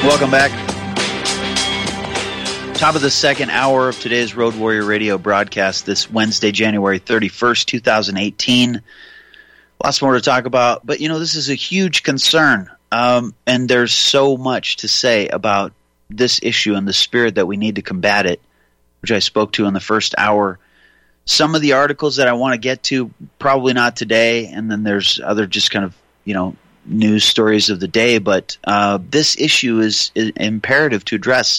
Welcome back. Top of the second hour of today's Road Warrior Radio broadcast this Wednesday, January 31st, 2018. Lots more to talk about, but this is a huge concern, and there's so much to say about this issue and the spirit that we need to combat it, which I spoke to in the first hour. Some of the articles that I want to get to, probably not today, and then there's other just kind of, news stories of the day, but this issue is imperative to address.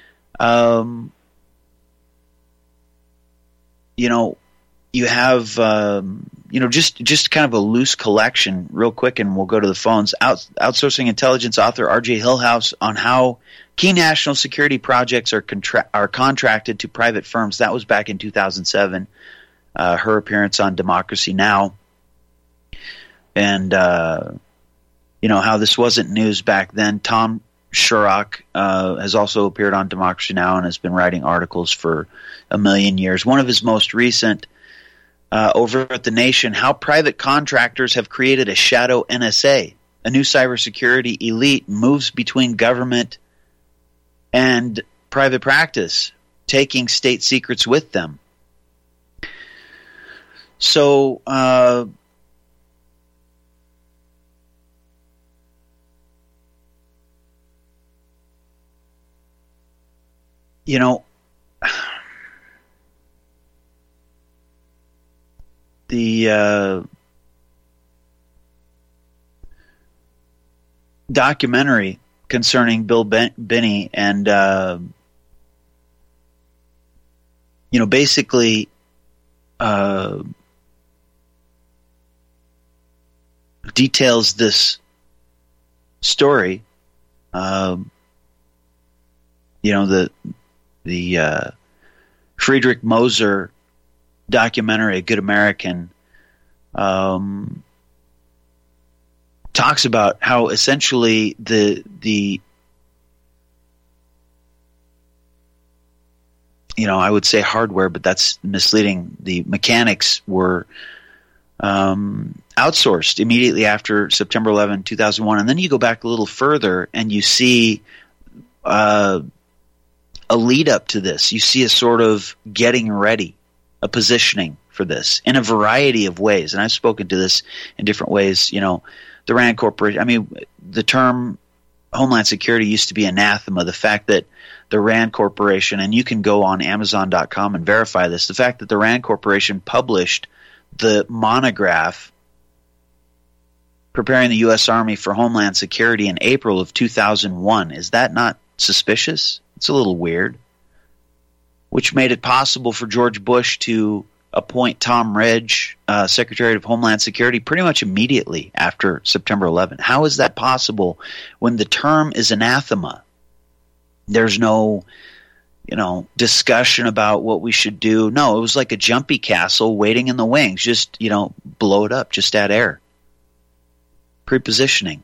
You have, just kind of a loose collection real quick, and we'll go to the phones. Outsourcing intelligence author R.J. Hillhouse on how key national security projects are contracted to private firms. That was back in 2007. Her appearance on Democracy Now! And, how this wasn't news back then. Tom Shurock has also appeared on Democracy Now! And has been writing articles for a million years. One of his most recent over at The Nation, how private contractors have created a shadow NSA. A new cybersecurity elite moves between government and private practice, taking state secrets with them. So, the documentary concerning Bill Binney and, basically details this story. The Friedrich Moser documentary, A Good American, talks about how essentially the I would say hardware, but that's misleading. The mechanics were outsourced immediately after September 11, 2001. And then you go back a little further and you see a lead up to this. You see a sort of getting ready, a positioning for this in a variety of ways. And I've spoken to this in different ways. The RAND Corporation, the term Homeland Security used to be anathema. The fact that the RAND Corporation, and you can go on Amazon.com and verify this, the fact that the RAND Corporation published the monograph preparing the U.S. Army for Homeland Security in April of 2001. Is that not suspicious? It's a little weird. Which made it possible for George Bush to appoint Tom Ridge, Secretary of Homeland Security, pretty much immediately after September 11. How is that possible when the term is anathema? There's no, discussion about what we should do. No, it was like a jumpy castle waiting in the wings. Just, blow it up, just add air. Prepositioning.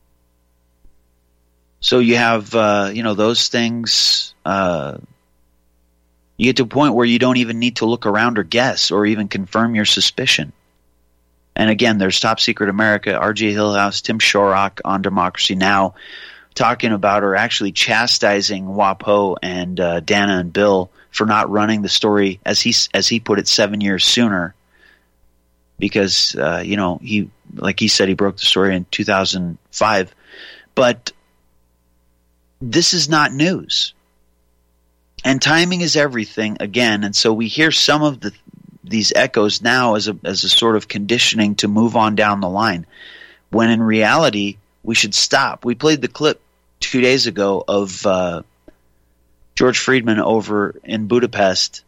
So you have, those things. You get to a point where you don't even need to look around or guess or even confirm your suspicion. And again, there's Top Secret America, R.J. Hillhouse, Tim Shurock on Democracy Now! Talking about or actually chastising WAPO and Dana and Bill for not running the story, as he put it, 7 years sooner. Because, he, like he said, he broke the story in 2005. But this is not news. And timing is everything again. And so we hear some of these echoes now as a sort of conditioning to move on down the line, when in reality we should stop. We played the clip 2 days ago of George Friedman over in Budapest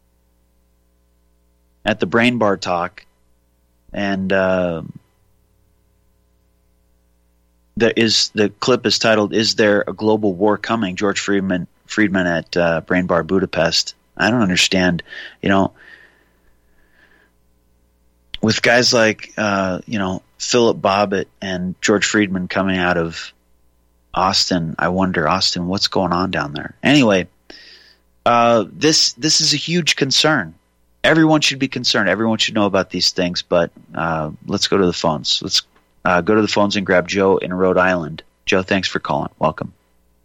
at the Brain Bar Talk, and the clip is titled, "Is There a Global War Coming?" George Friedman at Brain Bar Budapest. I don't understand, with guys like, Philip Bobbitt and George Friedman coming out of Austin. I wonder, Austin, what's going on down there? Anyway, this is a huge concern. Everyone should be concerned. Everyone should know about these things, but let's go to the phones. Let's go to the phones and grab Joe in Rhode Island. Joe, thanks for calling. Welcome.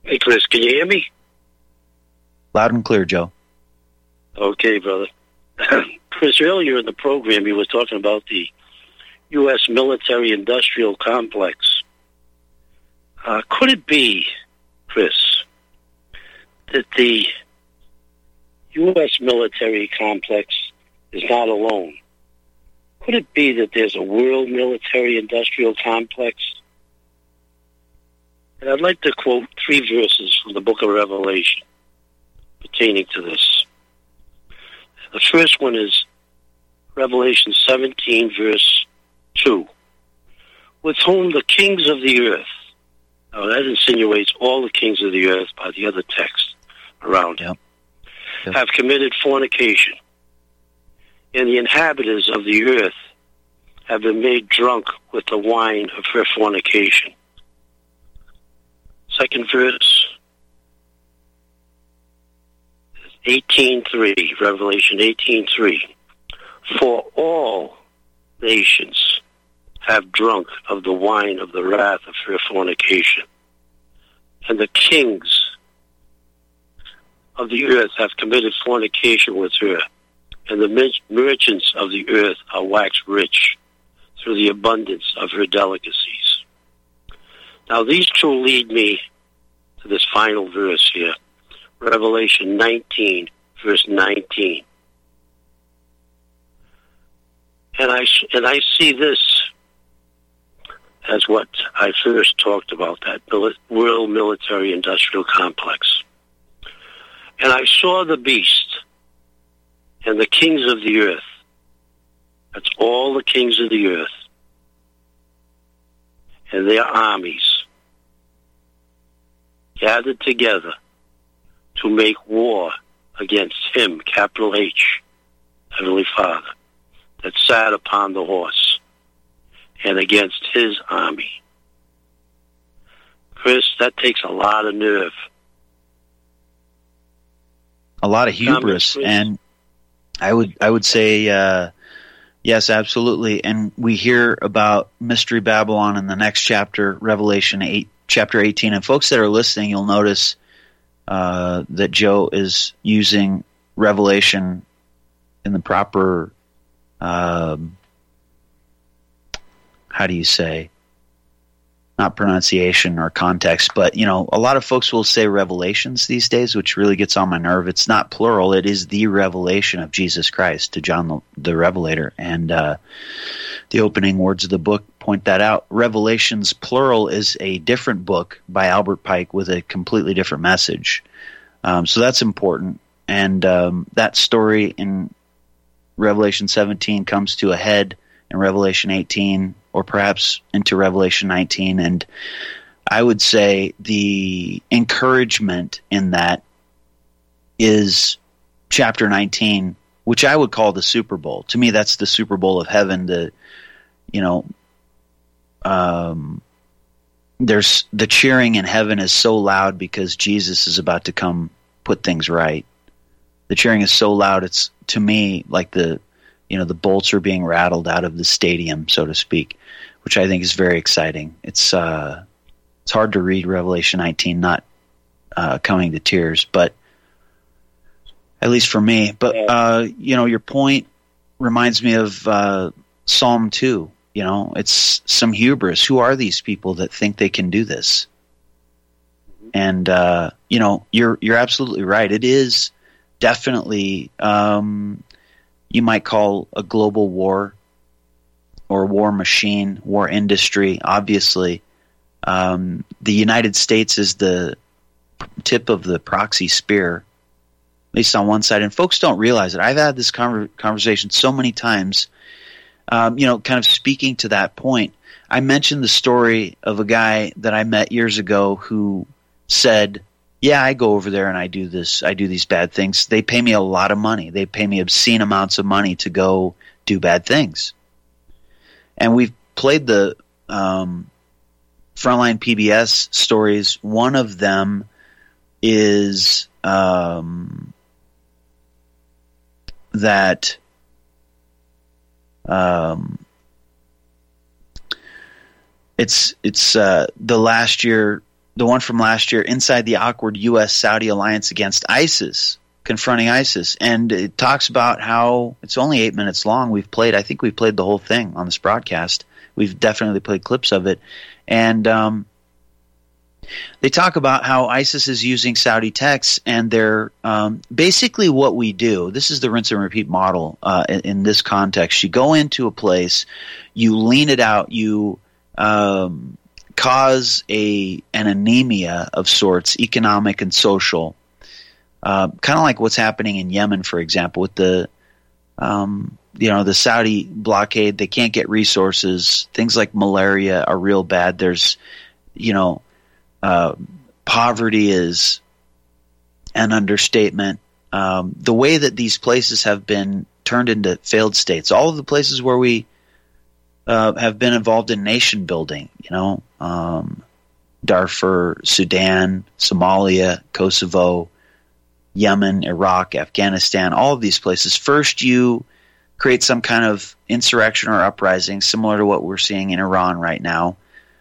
Hey, Chris, can you hear me? Loud and clear, Joe. Okay, brother. Chris, earlier in the program, you were talking about the U.S. military-industrial complex. Could it be, Chris, that the U.S. military complex is not alone? Could it be that there's a world military-industrial complex? And I'd like to quote 3 verses from the book of Revelation pertaining to this. The first one is Revelation 17, verse 2. With whom the kings of the earth, now that insinuates all the kings of the earth by the other text around him, have committed fornication, and the inhabitants of the earth have been made drunk with the wine of her fornication. Second verse, 18:3, Revelation 18:3. For all nations have drunk of the wine of the wrath of her fornication, and the kings of the earth have committed fornication with her, and the merchants of the earth are waxed rich through the abundance of her delicacies. Now these two lead me to this final verse here, Revelation 19, verse 19. And I see this as what I first talked about, that world military-industrial complex. And I saw the beast and the kings of the earth. That's all the kings of the earth. And their armies gathered together to make war against him, capital H, Heavenly Father, that sat upon the horse, and against his army. Chris, that takes a lot of nerve. A lot of hubris, and I would say yes, absolutely. And we hear about Mystery Babylon in the next chapter, Revelation 8, chapter 18. And folks that are listening, you'll notice that Joe is using Revelation in the proper, how do you say, not pronunciation or context, but, you know, a lot of folks will say revelations these days, which really gets on my nerve. It's not plural. It is the revelation of Jesus Christ to John the Revelator. And the opening words of the book point that out. Revelations, plural, is a different book by Albert Pike with a completely different message. So that's important. And that story in Revelation 17 comes to a head in Revelation 18, or perhaps into Revelation 19. And I would say the encouragement in that is chapter 19, which I would call the Super Bowl. To me, that's the Super Bowl of heaven. There's the cheering in heaven is so loud because Jesus is about to come put things right. The cheering is so loud, it's, to me, like the bolts are being rattled out of the stadium, so to speak, which I think is very exciting. It's hard to read Revelation 19 not coming to tears, but at least for me. But your point reminds me of Psalm 2. You know, it's some hubris. Who are these people that think they can do this? And you're absolutely right. It is definitely you might call a global war or war machine, war industry. Obviously, the United States is the tip of the proxy spear, at least on one side. And folks don't realize it. I've had this conversation so many times. Kind of speaking to that point, I mentioned the story of a guy that I met years ago who said, yeah, I go over there and I do this. I do these bad things. They pay me a lot of money. They pay me obscene amounts of money to go do bad things. And we've played the Frontline PBS stories. One of them is that it's the last year the one from last year, Inside the Awkward U.S.-Saudi Alliance Against ISIS, Confronting ISIS. And it talks about how it's only 8 minutes long. I think we've played the whole thing on this broadcast. We've definitely played clips of it. And they talk about how ISIS is using Saudi texts, and they're basically what we do. This is the rinse and repeat model in this context. You go into a place, you lean it out, you cause an anemia of sorts, economic and social, kind of like what's happening in Yemen, for example, with the the Saudi blockade. They can't get resources. Things like malaria are real bad. There's, poverty is an understatement. The way that these places have been turned into failed states, all of the places where we have been involved in nation building, Darfur, Sudan, Somalia, Kosovo, Yemen, Iraq, Afghanistan, all of these places. First, you create some kind of insurrection or uprising, similar to what we're seeing in Iran right now.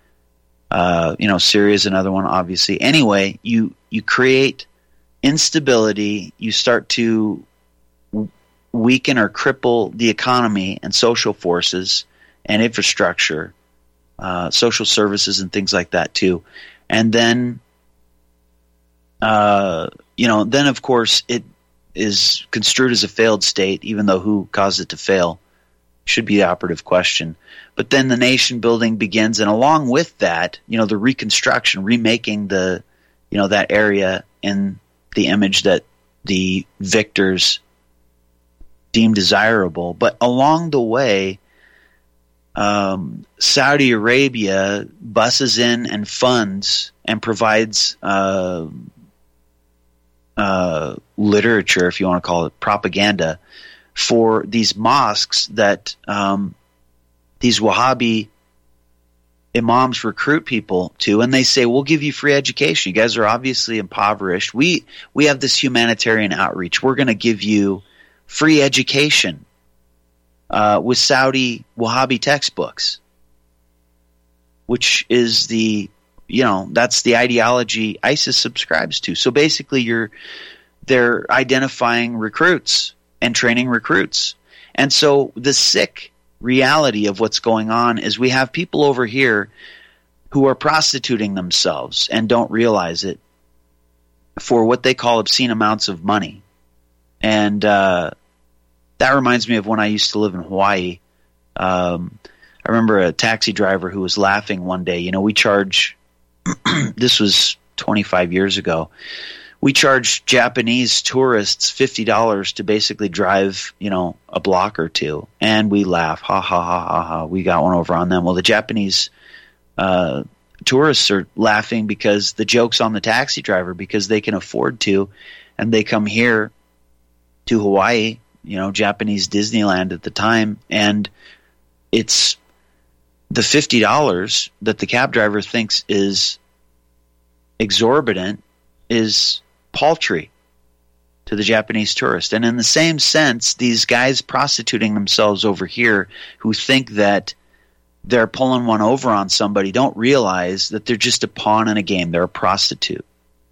Syria is another one, obviously. Anyway, you create instability. You start to weaken or cripple the economy and social forces and infrastructure, social services and things like that too. And then, then of course it is construed as a failed state, even though who caused it to fail should be the operative question. But then the nation building begins, and along with that, the reconstruction, remaking that area in the image that the victors deem desirable. But along the way, Saudi Arabia busses in and funds and provides literature, if you want to call it propaganda, for these mosques that these Wahhabi imams recruit people to, and they say, we'll give you free education. You guys are obviously impoverished. We have this humanitarian outreach. We're going to give you free education with Saudi Wahhabi textbooks, which is that's the ideology ISIS subscribes to. So basically they're identifying recruits and training recruits. And so the sick reality of what's going on is we have people over here who are prostituting themselves and don't realize it for what they call obscene amounts of money. And that reminds me of when I used to live in Hawaii. I remember a taxi driver who was laughing one day. We charge, this was 25 years ago, we charged Japanese tourists $50 to basically drive, a block or two, and we laugh, ha ha ha ha ha. We got one over on them. Well, the Japanese tourists are laughing because the joke's on the taxi driver because they can afford to, and they come here to Hawaii, Japanese Disneyland at the time, and it's the $50 that the cab driver thinks is exorbitant is paltry to the Japanese tourist. And in the same sense, these guys prostituting themselves over here who think that they're pulling one over on somebody don't realize that they're just a pawn in a game. They're a prostitute.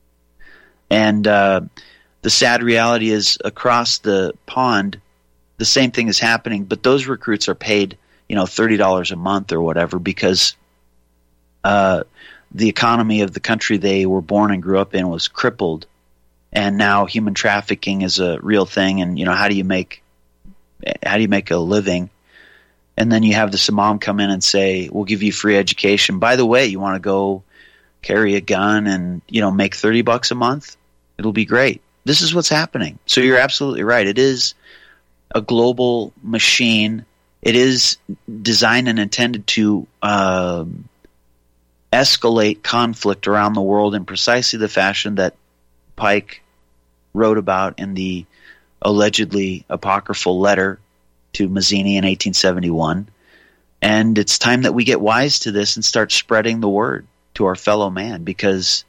And the sad reality is across the pond, the same thing is happening, but those recruits are paid, $30 a month or whatever because the economy of the country they were born and grew up in was crippled. And now human trafficking is a real thing, and how do you make a living? And then you have this imam come in and say, "We'll give you free education. By the way, you want to go carry a gun and make $30 a month? It'll be great." This is what's happening. So you're absolutely right. It is a global machine. It is designed and intended to escalate conflict around the world in precisely the fashion that Pike wrote about in the allegedly apocryphal letter to Mazzini in 1871. And it's time that we get wise to this and start spreading the word to our fellow man because,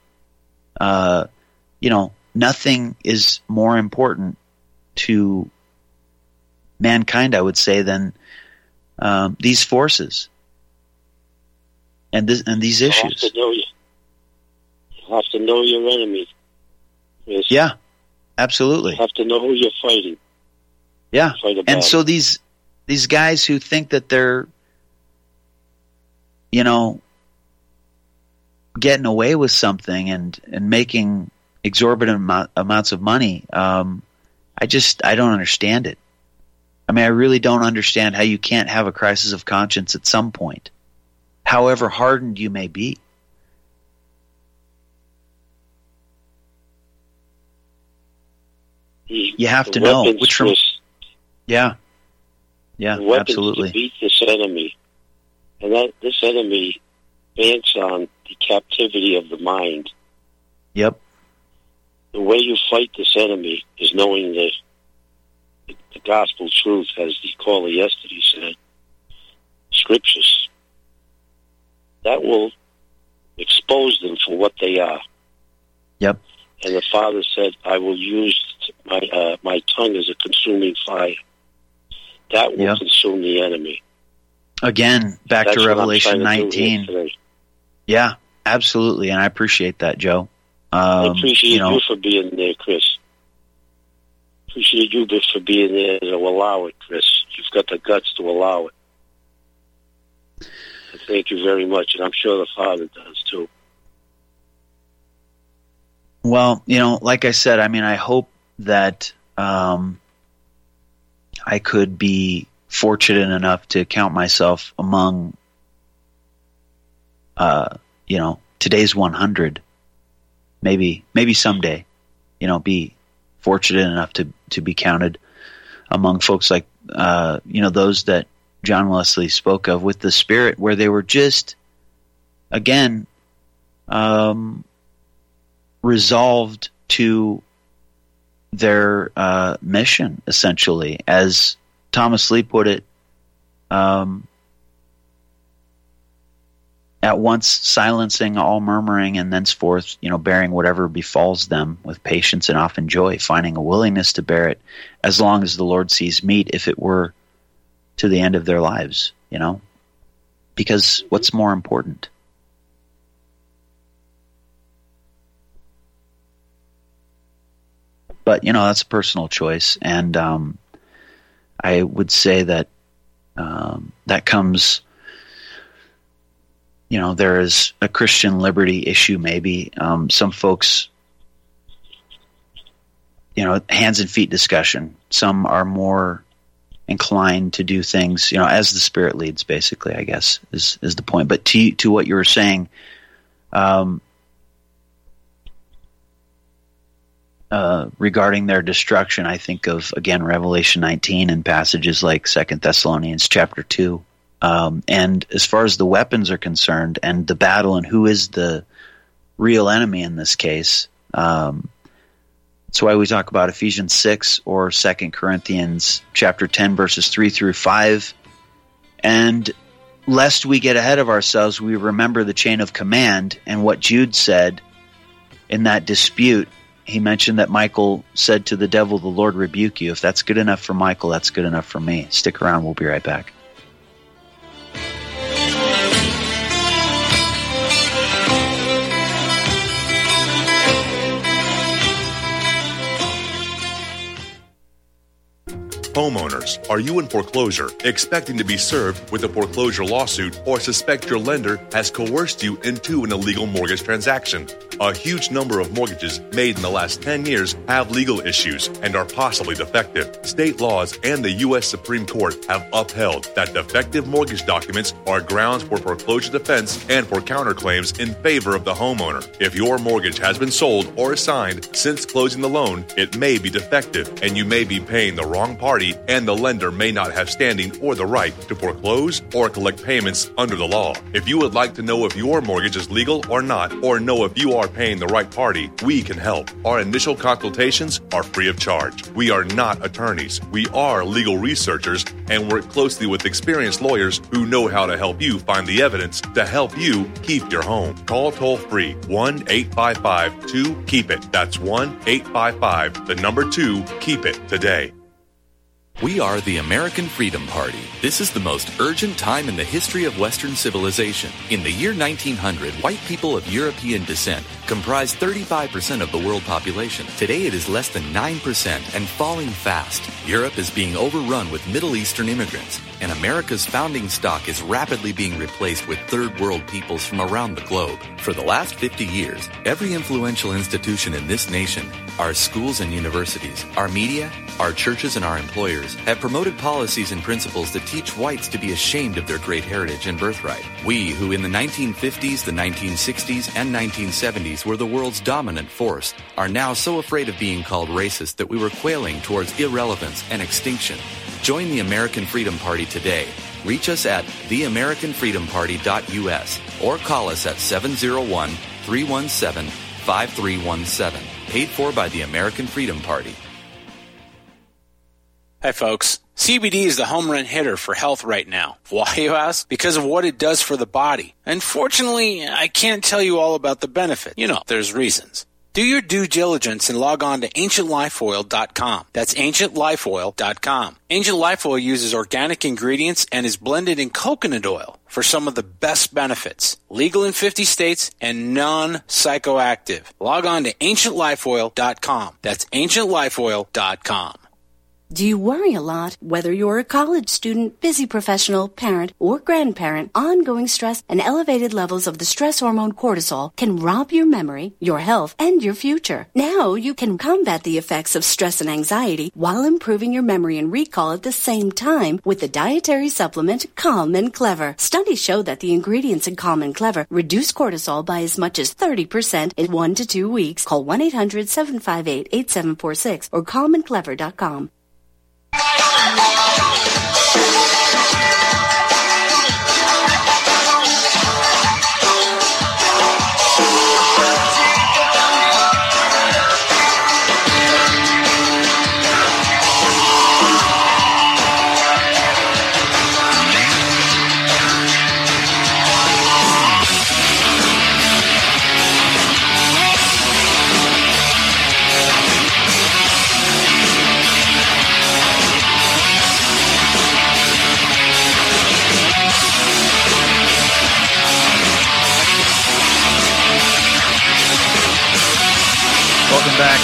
nothing is more important to mankind, I would say, than these forces and these issues. You have to know your enemy. Chris. Yeah, absolutely. You have to know who you're fighting. Yeah, and so these guys who think that they're, getting away with something and making exorbitant amounts of money, I don't understand it. I mean, I really don't understand how you can't have a crisis of conscience at some point, however hardened you may be. You have to know which from. Yeah, absolutely. To beat this enemy, and this enemy banks on the captivity of the mind. Yep. The way you fight this enemy is knowing the gospel truth, as the caller yesterday said, scriptures. That will expose them for what they are. Yep. And the Father said, I will use my tongue as a consuming fire. That will consume the enemy. Again, back to Revelation 19. Yeah, absolutely, and I appreciate that, Joe. I appreciate you for being there, Chris. Appreciate you for being there to allow it, Chris. You've got the guts to allow it. And thank you very much, and I'm sure the Father does, too. Well, like I said, I mean, I hope that I could be fortunate enough to count myself among, today's 100. Maybe someday, be fortunate enough to be counted among folks like, those that John Wesley spoke of with the Spirit, where they were just, again, resolved to their mission, essentially. As Thomas Lee put it, at once silencing all murmuring, and thenceforth, bearing whatever befalls them with patience and often joy, finding a willingness to bear it as long as the Lord sees meet, if it were to the end of their lives, because what's more important? But, that's a personal choice, and I would say that that comes... there is a Christian liberty issue, maybe. Some folks, hands and feet discussion. Some are more inclined to do things, as the Spirit leads, basically, I guess, is the point. But to what you were saying, regarding their destruction, I think of, again, Revelation 19 and passages like 2 Thessalonians chapter 2. And as far as the weapons are concerned and the battle and who is the real enemy in this case, that's why we talk about Ephesians 6 or 2 Corinthians chapter 10, verses 3 through 5. And lest we get ahead of ourselves, we remember the chain of command and what Jude said in that dispute. He mentioned that Michael said to the devil, "The Lord rebuke you." If that's good enough for Michael, that's good enough for me. Stick around. We'll be right back. Homeowners, are you in foreclosure, expecting to be served with a foreclosure lawsuit, or suspect your lender has coerced you into an illegal mortgage transaction? A huge number of mortgages made in the last 10 years have legal issues and are possibly defective. State laws and the U.S. Supreme Court have upheld that defective mortgage documents are grounds for foreclosure defense and for counterclaims in favor of the homeowner. If your mortgage has been sold or assigned since closing the loan, it may be defective and you may be paying the wrong party, and the lender may not have standing or the right to foreclose or collect payments under the law. If you would like to know if your mortgage is legal or not, or know if you are paying the right party, we can help. Our initial consultations are free of charge. We are not attorneys. We are legal researchers and work closely with experienced lawyers who know how to help you find the evidence to help you keep your home. Call toll-free 1-855-2-KEEP-IT. That's 1-855-2-KEEP-IT today. We are the American Freedom Party. This is the most urgent time in the history of Western civilization. In the year 1900, white people of European descent comprised 35% of the world population. Today it is less than 9% and falling fast. Europe is being overrun with Middle Eastern immigrants, and America's founding stock is rapidly being replaced with third world peoples from around the globe. For the last 50 years, every influential institution in this nation, our schools and universities, our media, our churches and our employers have promoted policies and principles that teach whites to be ashamed of their great heritage and birthright. We, who in the 1950s, the 1960s, and 1970s were the world's dominant force, are now so afraid of being called racist that we were quailing towards irrelevance and extinction. Join the American Freedom Party today. Reach us at theamericanfreedomparty.us or call us at 701-317-5317. Paid for by the American Freedom Party. Hi, folks. CBD is the home run hitter for health right now. Why, you ask? Because of what it does for the body. Unfortunately, I can't tell you all about the benefit. You know, there's reasons. Do your due diligence and log on to AncientLifeOil.com. That's AncientLifeOil.com. Ancient Life Oil uses organic ingredients and is blended in coconut oil for some of the best benefits. Legal in 50 states and non-psychoactive. Log on to AncientLifeOil.com. That's AncientLifeOil.com. Do you worry a lot? Whether you're a college student, busy professional, parent, or grandparent, ongoing stress and elevated levels of the stress hormone cortisol can rob your memory, your health, and your future. Now you can combat the effects of stress and anxiety while improving your memory and recall at the same time with the dietary supplement Calm and Clever. Studies show that the ingredients in Calm and Clever reduce cortisol by as much as 30% in 1 to 2 weeks. Call 1-800-758-8746 or calmandclever.com. Welcome back.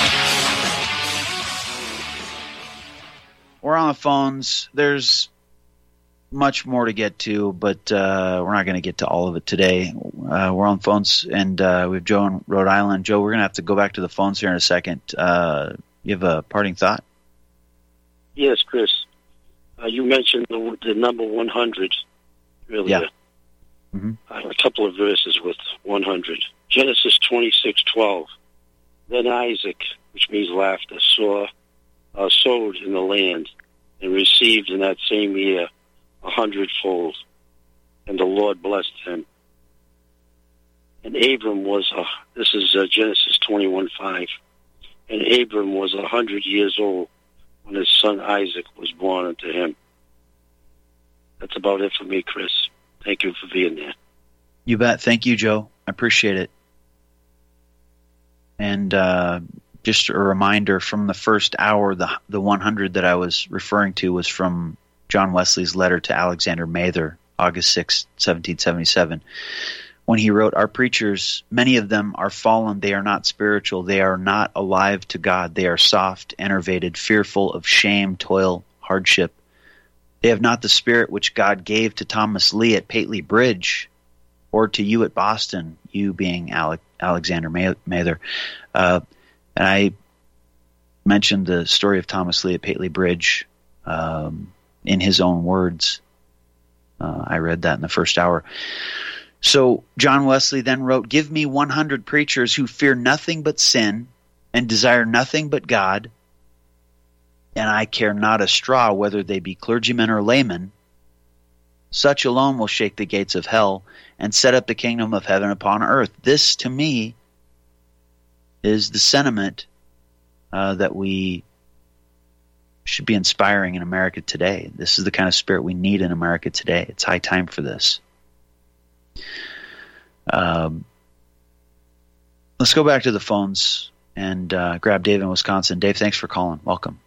We're on the phones. There's much more to get to, but we're not going to get to all of it today. We're on phones, and we have Joe in Rhode Island. Joe, we're going to have to go back to the phones here in a second. You have a parting thought? Yes, Chris. You mentioned the number 100 earlier. Yeah. Mm-hmm. A couple of verses with 100. Genesis 26:12. Then Isaac, which means laughter, sowed in the land and received in that same year 100-fold. And the Lord blessed him. And Abram was, this is Genesis 21:5. And Abram was 100 years old when his son Isaac was born unto him. That's about it for me, Chris. Thank you for being there. You bet. Thank you, Joe. I appreciate it. And just a reminder, from the first hour, the 100 that I was referring to was from John Wesley's letter to Alexander Mather, August 6, 1777, when he wrote, "Our preachers, many of them are fallen. They are not spiritual. They are not alive to God. They are soft, enervated, fearful of shame, toil, hardship. They have not the spirit which God gave to Thomas Lee at Pateley Bridge, or to you at Boston," you being Alexander Mather. And I mentioned the story of Thomas Lee at Pateley Bridge in his own words. I read that in the first hour. So John Wesley then wrote, "Give me 100 preachers who fear nothing but sin and desire nothing but God, and I care not a straw whether they be clergymen or laymen. Such alone will shake the gates of hell and set up the kingdom of heaven upon earth." This, to me, is the sentiment that we should be inspiring in America today. This is the kind of spirit we need in America today. It's high time for this. Let's go back to the phones and grab Dave in Wisconsin. Dave, thanks for calling. Welcome.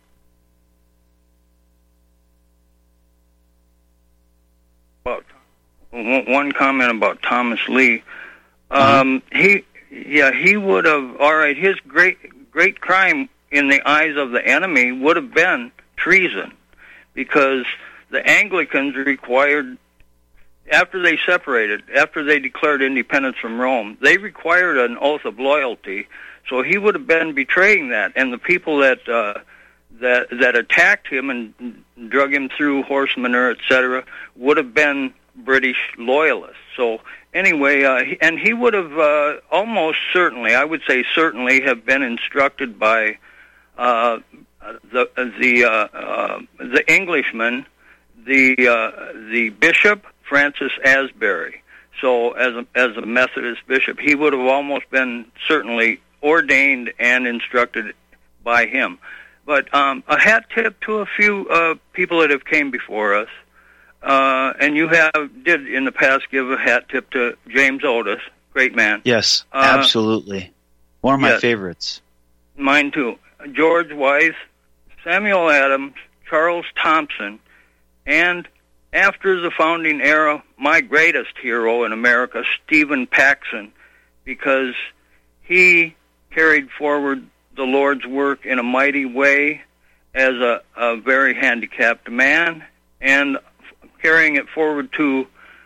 One comment about Thomas Lee. he would have. All right, his great crime in the eyes of the enemy would have been treason, because the Anglicans required, after they separated, after they declared independence from Rome, they required an oath of loyalty. So he would have been betraying that, and the people that attacked him and drug him through horse manure, etc., would have been British loyalists. So anyway, and he would have almost certainly, I would say certainly, have been instructed by the Englishman, the bishop Francis Asbury. So as a Methodist bishop, he would have almost been certainly ordained and instructed by him. But a hat tip to a few people that have came before us. And you did in the past give a hat tip to James Otis, great man. Yes, absolutely. One of my favorites. Mine too. George Weiss, Samuel Adams, Charles Thompson, and after the founding era, my greatest hero in America, Stephen Paxson, because he carried forward the Lord's work in a mighty way as a very handicapped man, and carrying it forward to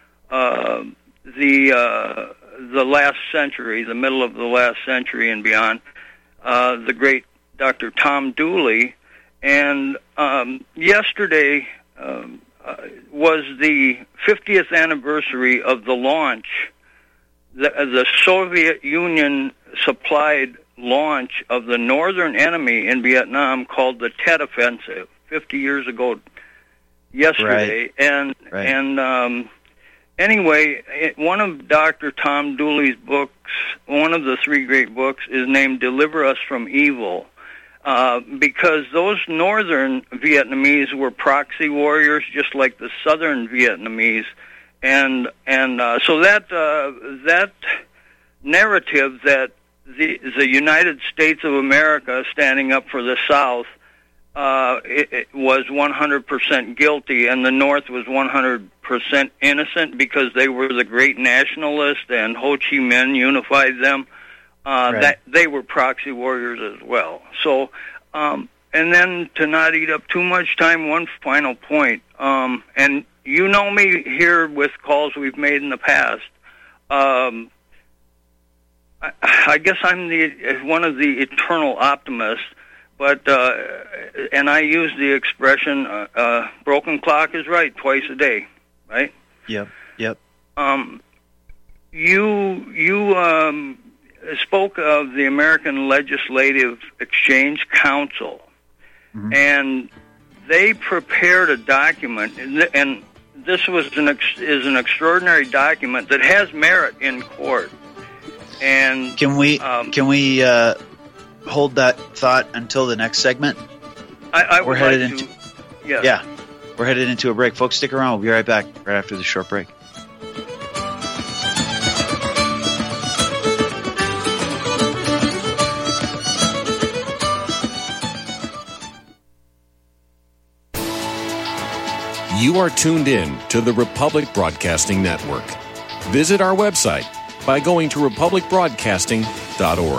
the last century, the middle of the last century and beyond, the great Dr. Tom Dooley. And yesterday was the 50th anniversary of the launch, the Soviet Union supplied launch of the northern enemy in Vietnam called the Tet Offensive 50 years ago yesterday. Right. Anyway, one of Dr. Tom Dooley's books, one of the three great books, is named Deliver Us from Evil, because those northern Vietnamese were proxy warriors just like the southern Vietnamese, and so that narrative that the United States of America standing up for the South it was 100% guilty, and the North was 100% innocent because they were the great nationalists and Ho Chi Minh unified them. That they were proxy warriors as well. So, and then to not eat up too much time, one final point. And you know me here with calls we've made in the past. I guess I'm one of the eternal optimists, but and I use the expression "broken clock is right twice a day," right? Yep. You spoke of the American Legislative Exchange Council, and they prepared a document, and this was is an extraordinary document that has merit in court. And can we hold that thought until the next segment? We're headed into we're headed into a break, folks. Stick around. We'll be right back right after the short break. You are tuned in to the Republic Broadcasting Network. Visit our website by going to republicbroadcasting.org.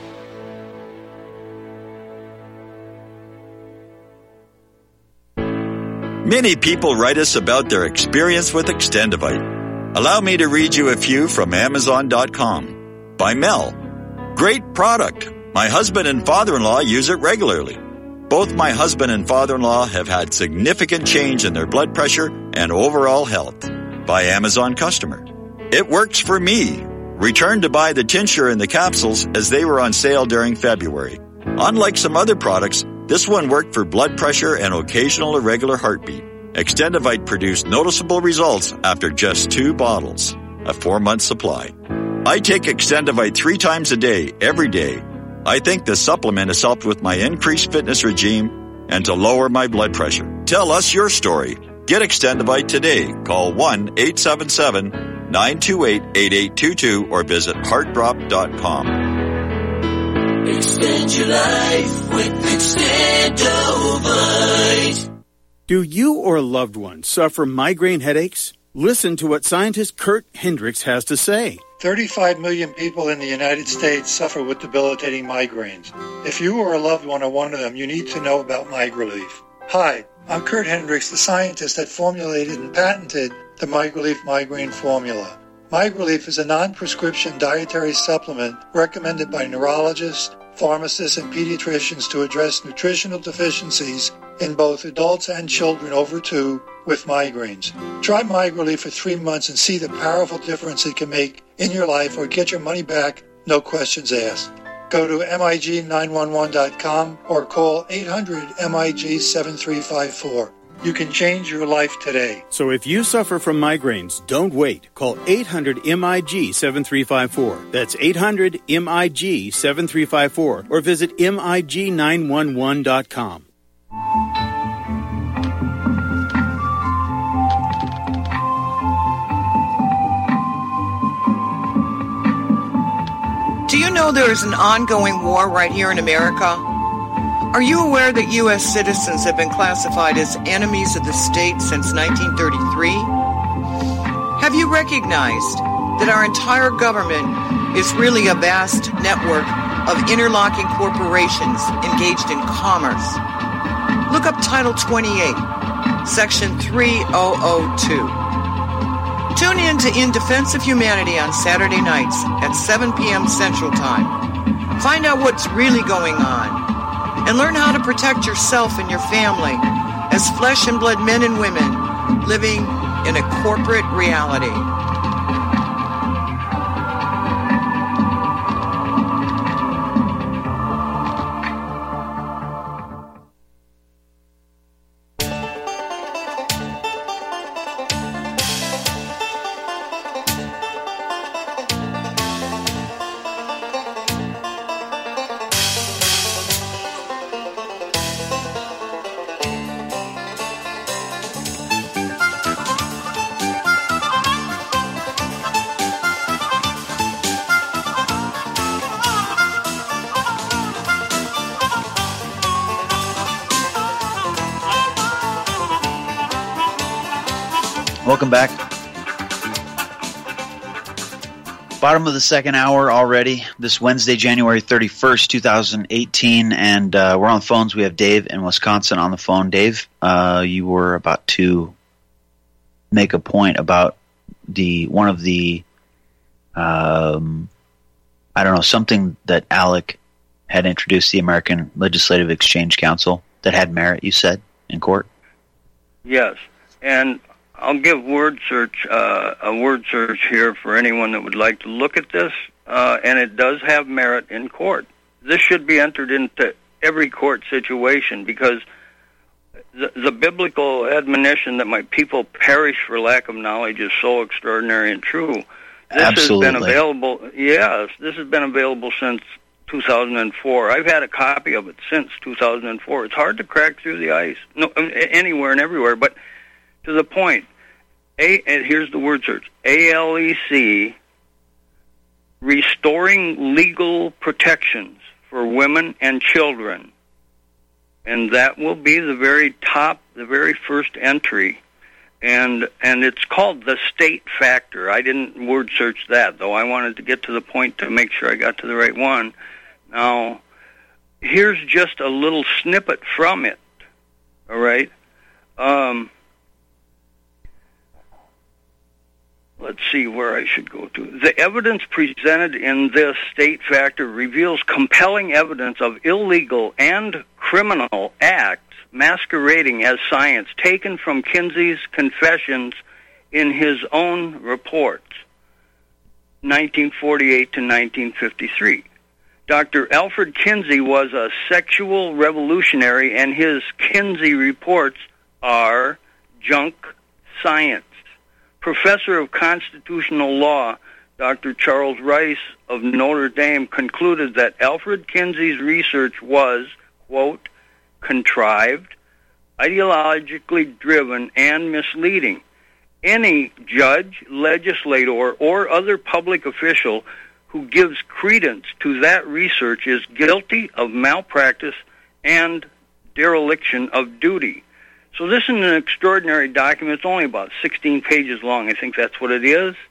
Many people write us about their experience with Extendivite. Allow me to read you a few from Amazon.com. By Mel. Great product. My husband and father-in-law use it regularly. Both my husband and father-in-law have had significant change in their blood pressure and overall health. By Amazon customer. It works for me. Returned to buy the tincture and the capsules as they were on sale during February. Unlike some other products, this one worked for blood pressure and occasional irregular heartbeat. Extendivite produced noticeable results after just 2 bottles, a 4-month supply. I take Extendivite 3 times a day, every day. I think the supplement has helped with my increased fitness regime and to lower my blood pressure. Tell us your story. Get Extendivite today. Call 1-877-928-8822 or visit heartdrop.com. Extend your life with Extendivite. Do you or a loved one suffer migraine headaches? Listen to what scientist Kurt Hendricks has to say. 35 million people in the United States suffer with debilitating migraines. If you or a loved one are one of them, you need to know about MigraLief. Hi, I'm Kurt Hendricks, the scientist that formulated and patented the MigraLief migraine formula. MigraLief is a non-prescription dietary supplement recommended by neurologists, pharmacists, and pediatricians to address nutritional deficiencies in both adults and children over 2 with migraines. Try MigraLief for 3 months and see the powerful difference it can make in your life, or get your money back, no questions asked. Go to MIG911.com or call 800-MIG-7354. You can change your life today. So if you suffer from migraines, don't wait. Call 800-MIG-7354. That's 800-MIG-7354. Or visit MIG911.com. Do you know there is an ongoing war right here in America? Are you aware that U.S. citizens have been classified as enemies of the state since 1933? Have you recognized that our entire government is really a vast network of interlocking corporations engaged in commerce? Look up Title 28, Section 3002. Tune in to In Defense of Humanity on Saturday nights at 7 p.m. Central Time. Find out what's really going on and learn how to protect yourself and your family as flesh and blood men and women living in a corporate reality. Welcome back. Bottom of the second hour already, this Wednesday, January 31st, 2018, and we're on the phones. We have Dave in Wisconsin on the phone. Dave, you were about to make a point about one of the something that ALEC had introduced, the American Legislative Exchange Council, that had merit, you said, in court? Yes, and I'll give a word search here for anyone that would like to look at this, and it does have merit in court. This should be entered into every court situation, because the biblical admonition that my people perish for lack of knowledge is so extraordinary and true. Absolutely. Has been available. Yes, this has been available since 2004. I've had a copy of it since 2004. It's hard to crack through the ice, anywhere and everywhere, but to the point, and here's the word search, ALEC, Restoring Legal Protections for Women and Children. And that will be the very top, the very first entry. And it's called the state factor. I didn't word search that, though. I wanted to get to the point to make sure I got to the right one. Now, here's just a little snippet from it, all right? Let's see where I should go to. The evidence presented in this state factor reveals compelling evidence of illegal and criminal acts masquerading as science, taken from Kinsey's confessions in his own reports, 1948 to 1953. Dr. Alfred Kinsey was a sexual revolutionary, and his Kinsey reports are junk science. Professor of constitutional law, Dr. Charles Rice of Notre Dame, concluded that Alfred Kinsey's research was, quote, contrived, ideologically driven, and misleading. Any judge, legislator, or other public official who gives credence to that research is guilty of malpractice and dereliction of duty. So this is an extraordinary document. It's only about 16 pages long. I think that's what it is.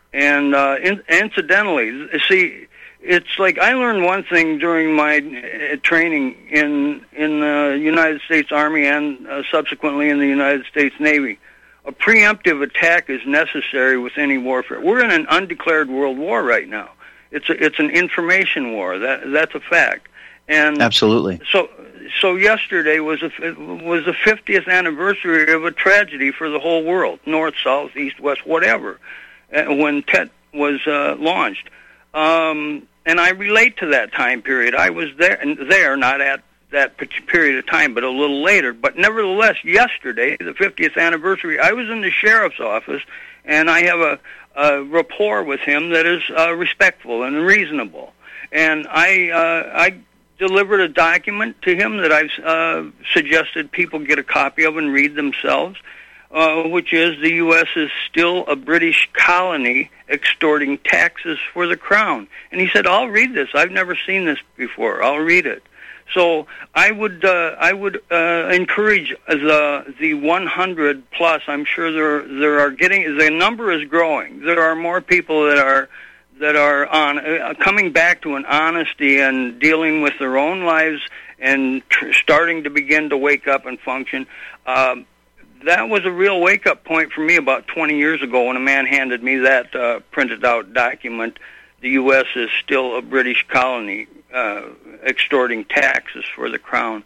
And incidentally, see, it's like I learned one thing during my training in the United States Army and subsequently in the United States Navy. A preemptive attack is necessary with any warfare. We're in an undeclared world war right now. It's an information war. That's a fact. And absolutely. So yesterday was the 50th anniversary of a tragedy for the whole world, north, south, east, west, whatever, when TET was launched. And I relate to that time period. I was there, not at that period of time, but a little later. But nevertheless, yesterday, the 50th anniversary, I was in the sheriff's office, and I have a rapport with him that is respectful and reasonable. And I delivered a document to him that I've suggested people get a copy of and read themselves, which is the U.S. is still a British colony extorting taxes for the crown. And he said, I'll read this. I've never seen this before. I'll read it. So I would encourage the 100 plus. I'm sure there are the number is growing. There are more people that are on coming back to an honesty and dealing with their own lives and starting to begin to wake up and function. That was a real wake-up point for me about 20 years ago when a man handed me that printed-out document. The U.S. is still a British colony extorting taxes for the crown.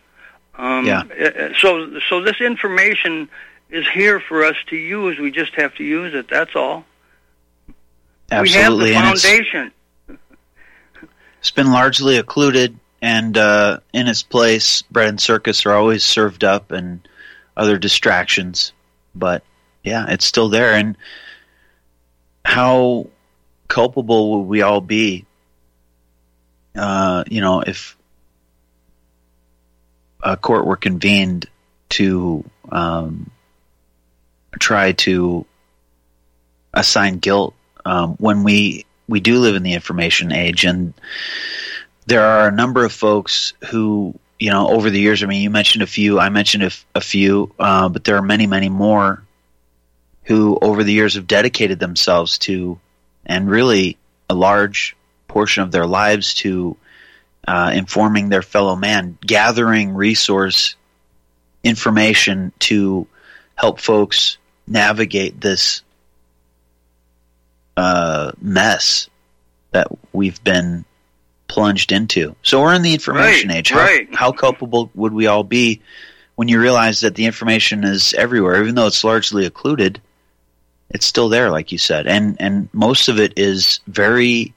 So this information is here for us to use. We just have to use it. That's all. Absolutely. We have the foundation. It's been largely occluded, and in its place, bread and circus are always served up and other distractions. But, yeah, it's still there. And how culpable would we all be, if a court were convened to try to assign guilt when we do live in the information age. And there are a number of folks who, over the years, you mentioned a few, I mentioned a few, but there are many, many more who over the years have dedicated themselves to, and really a large portion of their lives to informing their fellow man, gathering resource information to help folks navigate this mess that we've been plunged into. So we're in the information age. How culpable would we all be when you realize that the information is everywhere, even though it's largely occluded? It's still there, like you said, and most of it is very,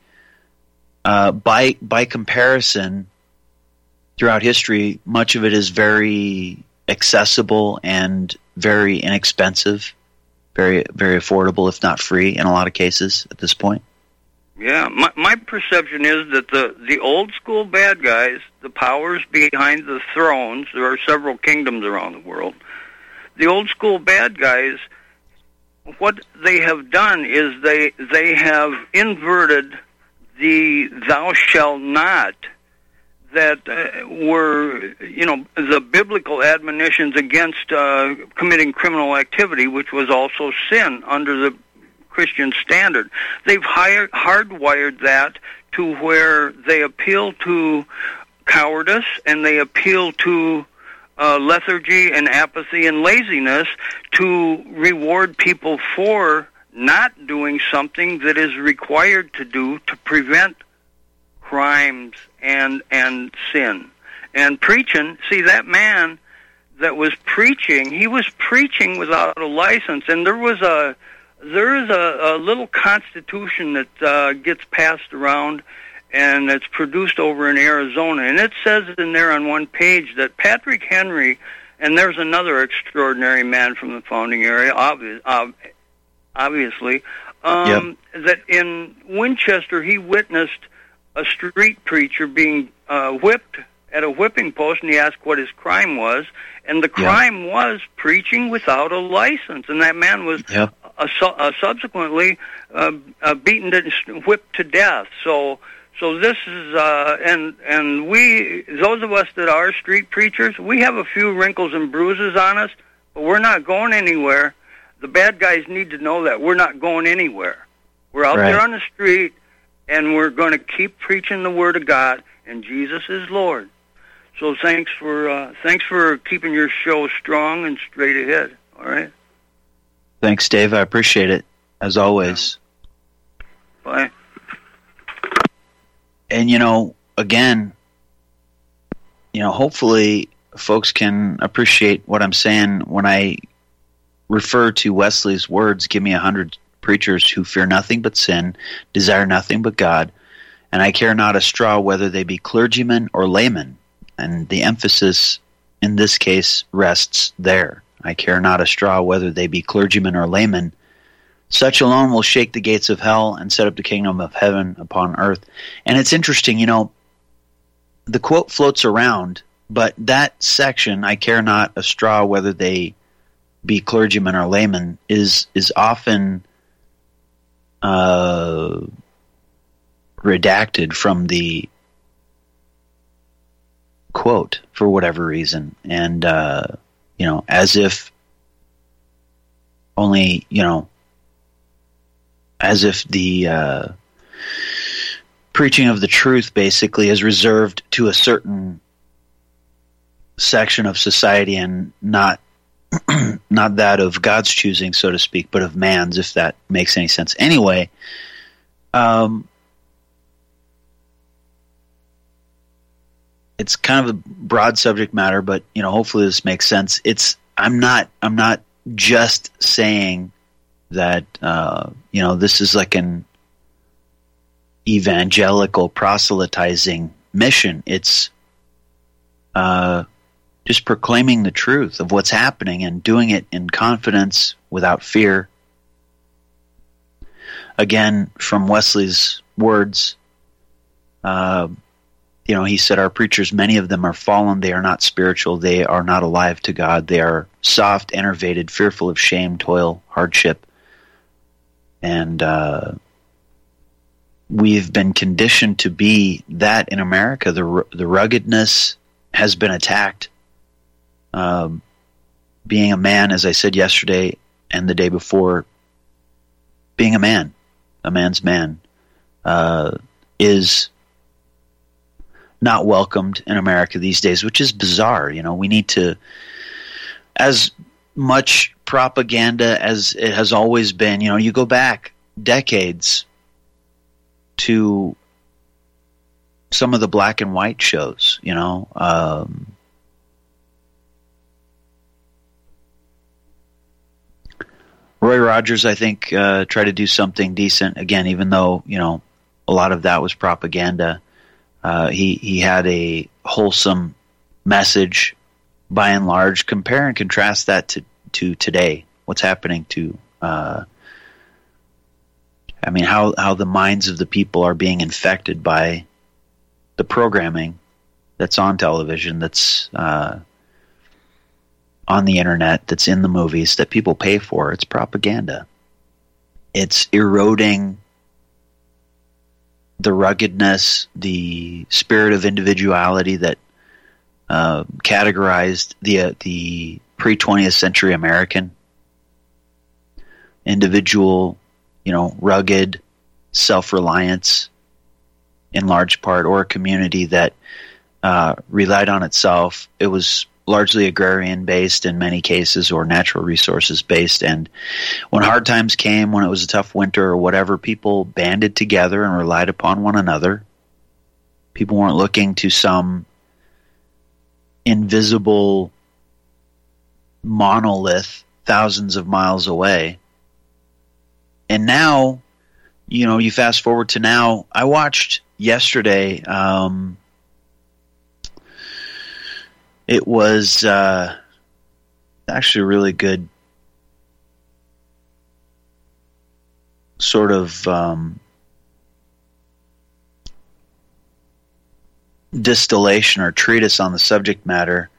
by comparison, throughout history, much of it is very accessible and very inexpensive, very, very affordable, if not free, in a lot of cases at this point. Yeah, my perception is that the old school bad guys, the powers behind the thrones, there are several kingdoms around the world, the old school bad guys, what they have done is they have inverted the thou shalt not that were, the biblical admonitions against committing criminal activity, which was also sin under the Christian standard. They've hardwired that to where they appeal to cowardice and they appeal to lethargy and apathy and laziness to reward people for not doing something that is required to do to prevent crimes and sin. And preaching, see, that man that was preaching, he was preaching without a license, and there is a little constitution that gets passed around, and it's produced over in Arizona, and it says in there on one page that Patrick Henry, and there's another extraordinary man from the founding area, obviously, that in Winchester he witnessed a street preacher being whipped at a whipping post, and he asked what his crime was, and the crime was preaching without a license, and that man was subsequently beaten and whipped to death. So this is, and we, those of us that are street preachers, we have a few wrinkles and bruises on us, but we're not going anywhere. The bad guys need to know that we're not going anywhere. We're out Right. there on the street, and we're going to keep preaching the Word of God, and Jesus is Lord. So thanks for keeping your show strong and straight ahead. All right. Thanks, Dave. I appreciate it, as always. Bye. And, again, hopefully folks can appreciate what I'm saying when I refer to Wesley's words, give me 100 preachers who fear nothing but sin, desire nothing but God, and I care not a straw whether they be clergymen or laymen. And the emphasis in this case rests there. I care not a straw whether they be clergymen or laymen. Such alone will shake the gates of hell and set up the kingdom of heaven upon earth. And it's interesting, the quote floats around, but that section, I care not a straw whether they be clergymen or laymen, is often redacted from the quote for whatever reason. And, as if only, as if the preaching of the truth basically is reserved to a certain section of society and not that of God's choosing, so to speak, but of man's, if that makes any sense. Anyway, it's kind of a broad subject matter, but hopefully this makes sense. I'm not just saying that this is like an evangelical proselytizing mission. It's just proclaiming the truth of what's happening and doing it in confidence without fear. Again, from Wesley's words, he said, our preachers, many of them are fallen. They are not spiritual. They are not alive to God. They are soft, enervated, fearful of shame, toil, hardship. And we've been conditioned to be that in America. The ruggedness has been attacked. Being a man, as I said yesterday and the day before, being a man's man, is not welcomed in America these days, which is bizarre. We need to, as much propaganda as it has always been, you go back decades to some of the black and white shows, Roy Rogers, I think, tried to do something decent. Again, even though, a lot of that was propaganda, he had a wholesome message by and large. Compare and contrast that to today, what's happening to, how the minds of the people are being infected by the programming that's on television, that's on the internet, that's in the movies, that people pay for. It's propaganda. It's eroding the ruggedness, the spirit of individuality that categorized the pre-20th century American. Individual, rugged self-reliance in large part, or a community that relied on itself. It was largely agrarian-based in many cases, or natural resources-based. And when hard times came, when it was a tough winter or whatever, people banded together and relied upon one another. People weren't looking to some invisible monolith thousands of miles away. And now, you fast forward to now. I watched yesterday, it was actually a really good sort of distillation or treatise on the subject matter.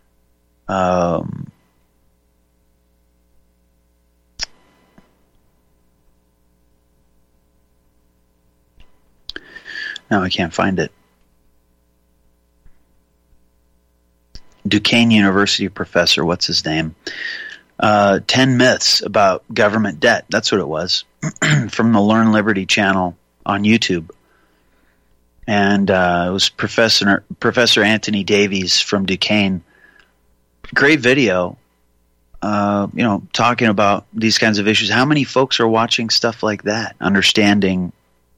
Now I can't find it. Duquesne University professor, what's his name? 10 myths about government debt. That's what it was, from the Learn Liberty channel on YouTube. And it was Professor Anthony Davies from Duquesne. Great video, talking about these kinds of issues. How many folks are watching stuff like that, understanding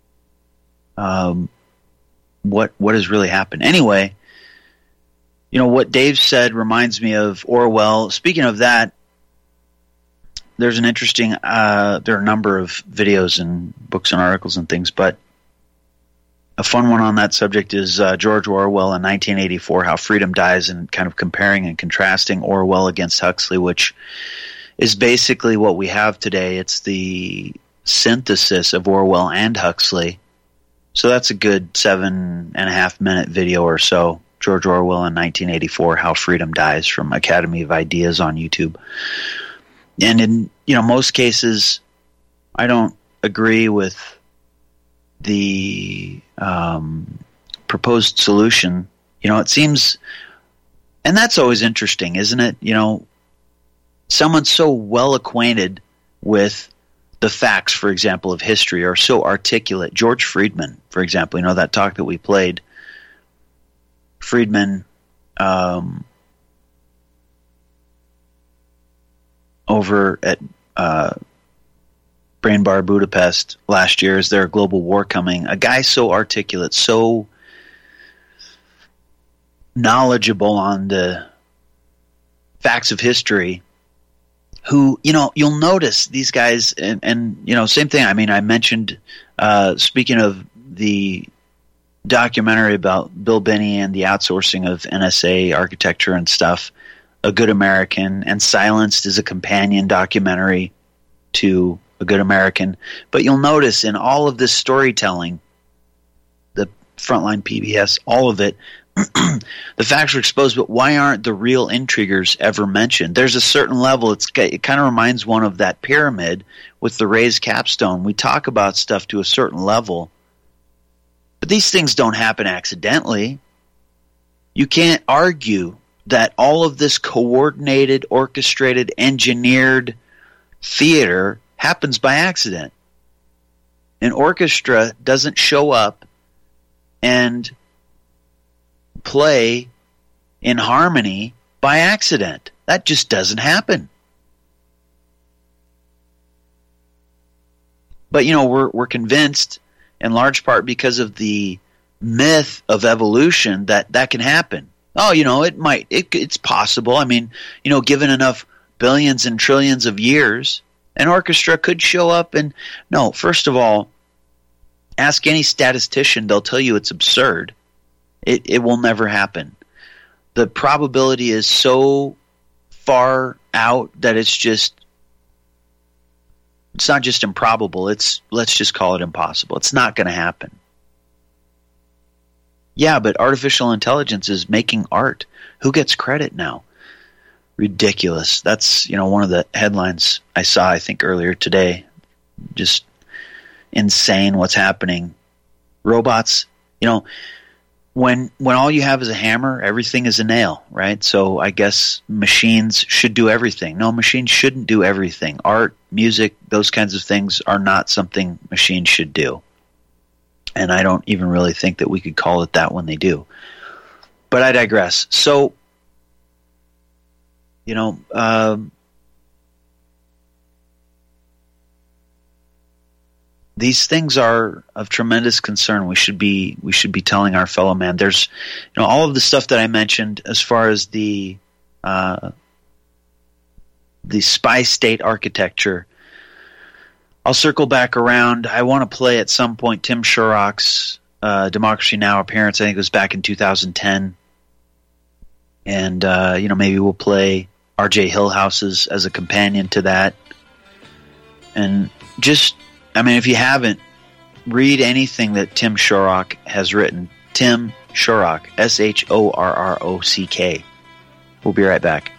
what has really happened? Anyway, what Dave said reminds me of Orwell. Speaking of that, there's an interesting, there are a number of videos and books and articles and things, but a fun one on that subject is George Orwell in 1984, How Freedom Dies, and kind of comparing and contrasting Orwell against Huxley, which is basically what we have today. It's the synthesis of Orwell and Huxley. So that's a good 7.5-minute video or so. George Orwell in 1984, How Freedom Dies, from Academy of Ideas on YouTube. And in most cases, I don't agree with the proposed solution. It seems, and that's always interesting, isn't it? Someone so well acquainted with the facts, for example, of history, are so articulate. George Friedman, for example, that talk that we played. Friedman, over at Brain Bar Budapest last year, Is There a Global War Coming? A guy so articulate, so knowledgeable on the facts of history, who, you'll notice these guys, and same thing. I mean, I mentioned, speaking of the documentary about Bill Binney and the outsourcing of NSA architecture and stuff, A Good American, and Silenced is a companion documentary to A Good American. But you'll notice in all of this storytelling, the Frontline PBS, all of it, the facts are exposed, but why aren't the real intriguers ever mentioned? There's a certain level. It kind of reminds one of that pyramid with the raised capstone. We talk about stuff to a certain level, but these things don't happen accidentally. You can't argue that all of this coordinated, orchestrated, engineered theater happens by accident. An orchestra doesn't show up and play in harmony by accident. That just doesn't happen. But we're convinced, in large part because of the myth of evolution, that can happen. Oh, it's possible. I mean, given enough billions and trillions of years, an orchestra could show up. And no, first of all, ask any statistician, they'll tell you it's absurd. It will never happen. The probability is so far out that it's not just improbable, let's just call it impossible. It's not going to happen. Yeah, but artificial intelligence is making art. Who gets credit now? Ridiculous. That's, one of the headlines I saw, I think, earlier today. Just insane what's happening. Robots, when all you have is a hammer, everything is a nail, right? So I guess machines should do everything. No, machines shouldn't do everything. Art, music, those kinds of things are not something machines should do. And I don't even really think that we could call it that when they do. But I digress. So, these things are of tremendous concern. We should be telling our fellow man. There's, all of the stuff that I mentioned as far as the spy state architecture. I'll circle back around. I want to play at some point Tim Shorrock's Democracy Now! Appearance. I think it was back in 2010. And, maybe we'll play R.J. Hillhouse's as a companion to that. And just, if you haven't, read anything that Tim Shorrock has written. Tim Shorrock, Shorrock. We'll be right back.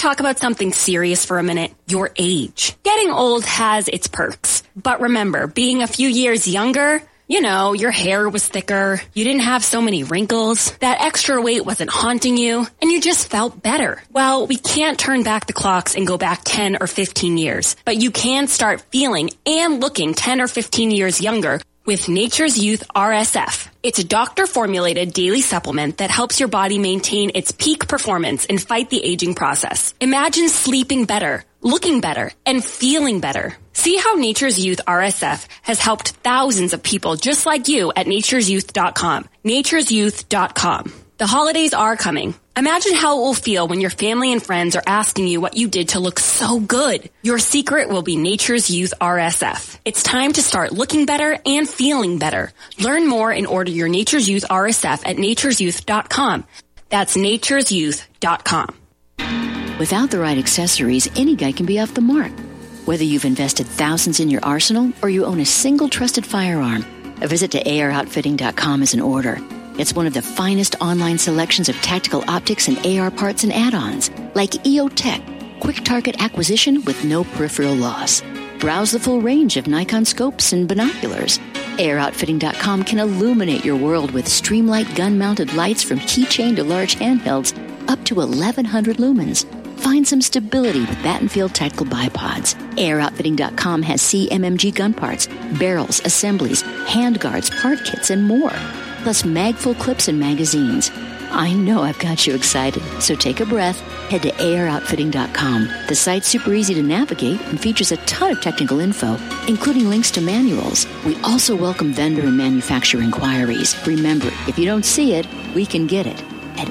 talk about something serious for a minute? Your age. Getting old has its perks. But remember, being a few years younger, you know, your hair was thicker, you didn't have so many wrinkles, that extra weight wasn't haunting you, and you just felt better. Well, we can't turn back the clocks and go back 10 or 15 years, but you can start feeling and looking 10 or 15 years younger with Nature's Youth RSF. It's a doctor-formulated daily supplement that helps your body maintain its peak performance and fight the aging process. Imagine sleeping better, looking better, and feeling better. See how Nature's Youth RSF has helped thousands of people just like you at nature'syouth.com. nature'syouth.com. The holidays are coming. Imagine how it will feel when your family and friends are asking you what you did to look so good. Your secret will be Nature's Youth RSF. It's time to start looking better and feeling better. Learn more and order your Nature's Youth RSF at nature'syouth.com. That's nature'syouth.com. Without the right accessories, any guy can be off the mark. Whether you've invested thousands in your arsenal or you own a single trusted firearm, a visit to AROutfitting.com is in order. It's one of the finest online selections of tactical optics and AR parts and add-ons, like EOTech, quick target acquisition with no peripheral loss. Browse the full range of Nikon scopes and binoculars. AROutfitting.com can illuminate your world with Streamlight gun-mounted lights from keychain to large handhelds up to 1,100 lumens. Find some stability with Battenfield tactical bipods. AROutfitting.com has CMMG gun parts, barrels, assemblies, handguards, part kits, and more. Plus magful clips and magazines. I know I've got you excited, so take a breath. Head to AROutfitting.com. The site's super easy to navigate and features a ton of technical info, including links to manuals. We also welcome vendor and manufacturer inquiries. Remember, if you don't see it, we can get it at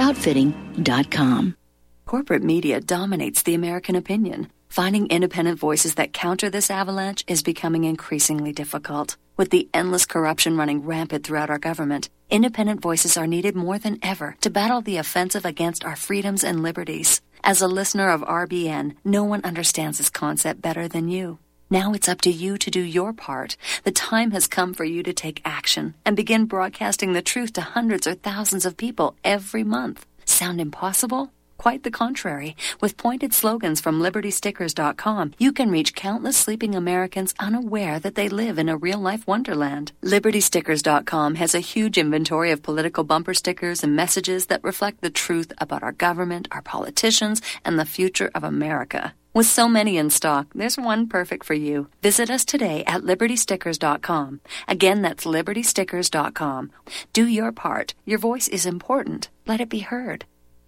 AROutfitting.com. Corporate media dominates the American opinion. Finding independent voices that counter this avalanche is becoming increasingly difficult. With the endless corruption running rampant throughout our government, independent voices are needed more than ever to battle the offensive against our freedoms and liberties. As a listener of RBN, no one understands this concept better than you. Now it's up to you to do your part. The time has come for you to take action and begin broadcasting the truth to hundreds or thousands of people every month. Sound impossible? Quite the contrary. With pointed slogans from LibertyStickers.com, you can reach countless sleeping Americans unaware that they live in a real-life wonderland. LibertyStickers.com has a huge inventory of political bumper stickers and messages that reflect the truth about our government, our politicians, and the future of America. With so many in stock, there's one perfect for you. Visit us today at LibertyStickers.com. Again, that's LibertyStickers.com. Do your part. Your voice is important. Let it be heard.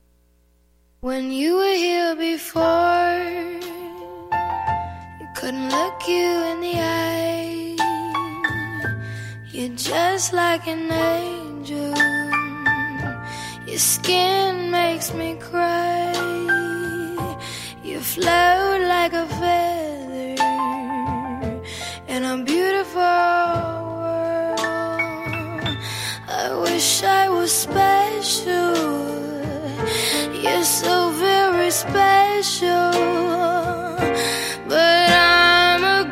When you were here before, you couldn't look you in the eye. You're just like an angel. Your skin makes me cry. You float like a feather in a beautiful world. I wish I was special. You're so very special, but I'm a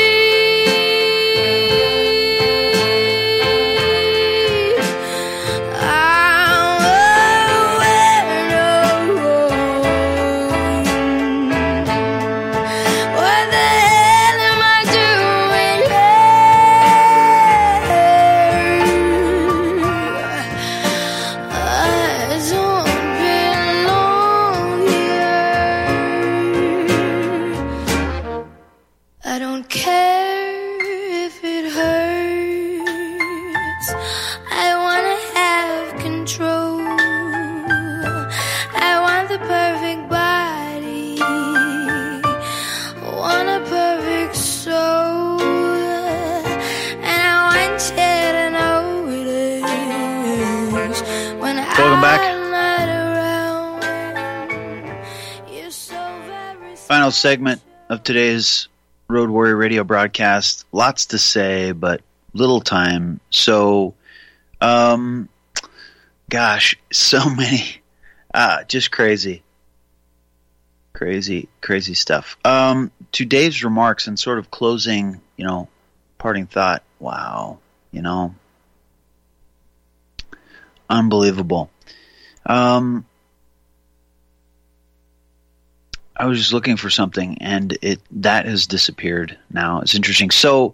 creep. I'm a widow. What the hell am I doing here? I don't I don't care if it hurts. I wanna have control. I want the perfect body. I want a perfect soul. And I want you to know it is when Welcome back. I'm not around. You're so very Final segment of today's Road Warrior Radio broadcast. Lots to say, but little time. So, gosh, so many, just crazy stuff. To Dave's remarks and sort of closing, parting thought. Wow, unbelievable. I was just looking for something, and that has disappeared now. It's interesting. So,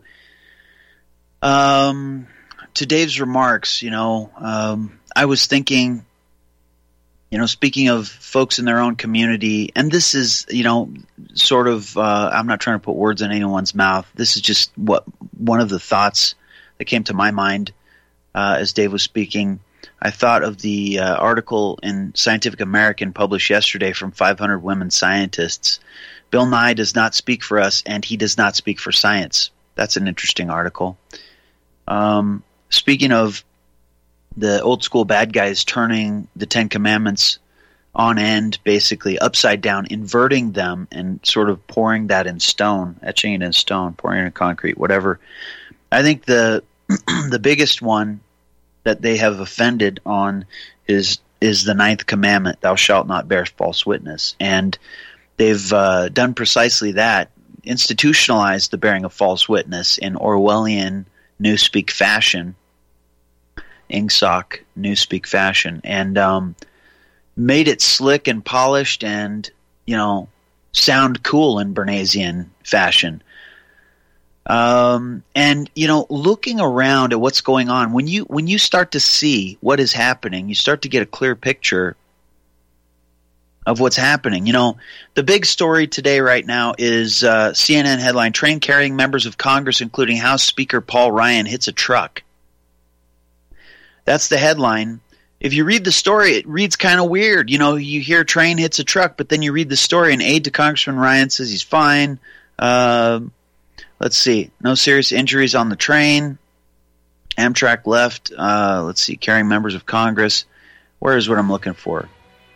to Dave's remarks, I was thinking, speaking of folks in their own community, and this is, sort of, I'm not trying to put words in anyone's mouth. This is just one of the thoughts that came to my mind as Dave was speaking. I thought of the article in Scientific American published yesterday from 500 women scientists. Bill Nye does not speak for us, and he does not speak for science. That's an interesting article. Speaking of the old school bad guys turning the Ten Commandments on end, basically upside down, inverting them and sort of pouring that in stone, etching it in stone, pouring it in concrete, whatever. I think the biggest one that they have offended on is the ninth commandment, thou shalt not bear false witness. And they've done precisely that, institutionalized the bearing of false witness in Orwellian Newspeak fashion, Ingsoc Newspeak fashion, and made it slick and polished and, sound cool in Bernaysian fashion. And looking around at what's going on, when you start to see what is happening, you start to get a clear picture of what's happening. The big story today right now is CNN headline: train carrying members of Congress, including House Speaker Paul Ryan, hits a truck. That's the headline. If you read the story, it reads kind of weird. You hear train hits a truck, but then you read the story, and aide to Congressman Ryan says he's fine. Let's see. No serious injuries on the train. Amtrak left. Let's see. Carrying members of Congress. Where is what I'm looking for?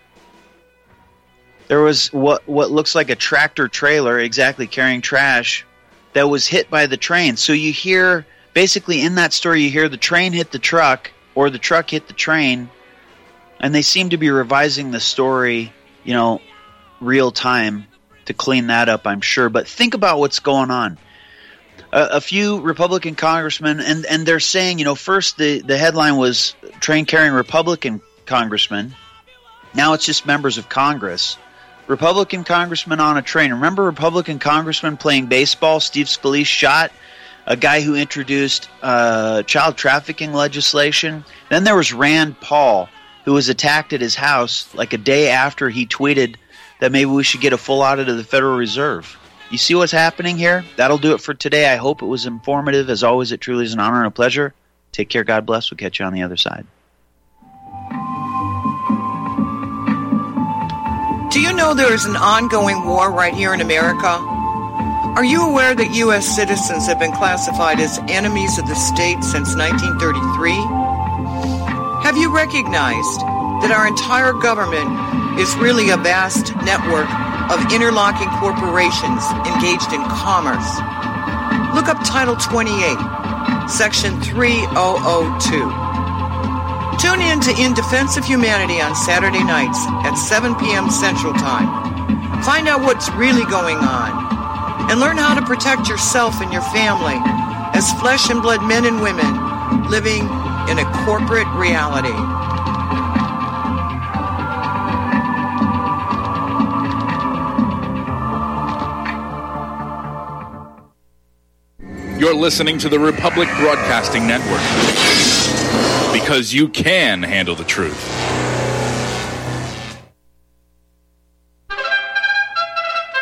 There was what looks like a tractor trailer, exactly, carrying trash, that was hit by the train. So you hear, basically in that story, you hear the train hit the truck, or the truck hit the train, and they seem to be revising the story, real time to clean that up, I'm sure. But think about what's going on. A few Republican congressmen, and they're saying, first the headline was train carrying Republican congressmen. Now it's just members of Congress. Republican congressman on a train. Remember Republican congressman playing baseball? Steve Scalise shot a guy who introduced child trafficking legislation. Then there was Rand Paul, who was attacked at his house like a day after he tweeted that maybe we should get a full audit of the Federal Reserve. You see what's happening here? That'll do it for today. I hope it was informative. As always, it truly is an honor and a pleasure. Take care. God bless. We'll catch you on the other side. Do you know there is an ongoing war right here in America? Are you aware that U.S. citizens have been classified as enemies of the state since 1933? Have you recognized that our entire government is really a vast network of interlocking corporations engaged in commerce? Look up Title 28, Section 3002. Tune in to In Defense of Humanity on Saturday nights at 7 p.m. Central Time. Find out what's really going on and learn how to protect yourself and your family as flesh and blood men and women living in a corporate reality. You're listening to the Republic Broadcasting Network, because you can handle the truth.